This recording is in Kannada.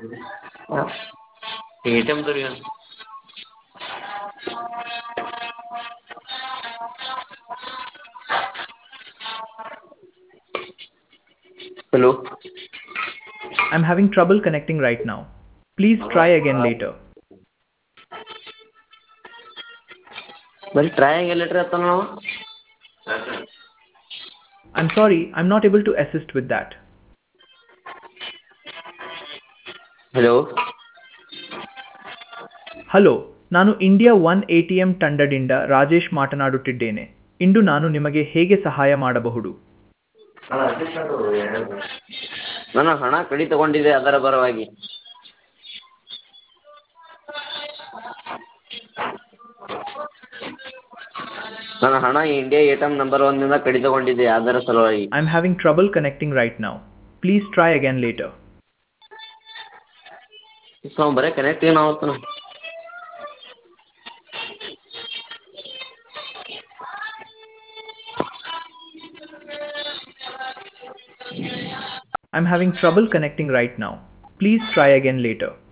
ಎ.ಟಿ.ಎಂ ದವ್ರಿ hello. I'm having trouble connecting right now. Please try again later. ಬರೀ ಟ್ರೈ ಲೆಟ್ರ್ ಅತ್ತ ನಾವು. I'm sorry, I'm not able to assist with that. Hello. Hello, ನಾನು ಇಂಡಿಯಾ ಒನ್ ಎ.ಟಿ.ಎಂ ತಂಡದಿಂದ ರಾಜೇಶ್ ಮಾತನಾಡುತ್ತಿದ್ದೇನೆ. ಇಂದು ನಾನು ನಿಮಗೆ ಹೇಗೆ ಸಹಾಯ ಮಾಡಬಹುದು? ನನ್ನ ಹಣ ಕಡಿತಗೊಂಡಿದೆ, ಅದರ ಪರವಾಗಿ. ನನ್ನ ಹಣ ಇಂಡಿಯಾ ಎ.ಟಿ.ಎಂ ನಂಬರ್ 1 ನಿಂದ ಕಡಿತಗೊಂಡಿದೆ, ಅದರ ಸಲುವಾಗಿ. I'm having trouble connecting right now. Please try again later. ಬರೇ ಕನೆಕ್ಟ್ ಏನಾವತ್ತು. I'm having trouble connecting right now. Please try again later.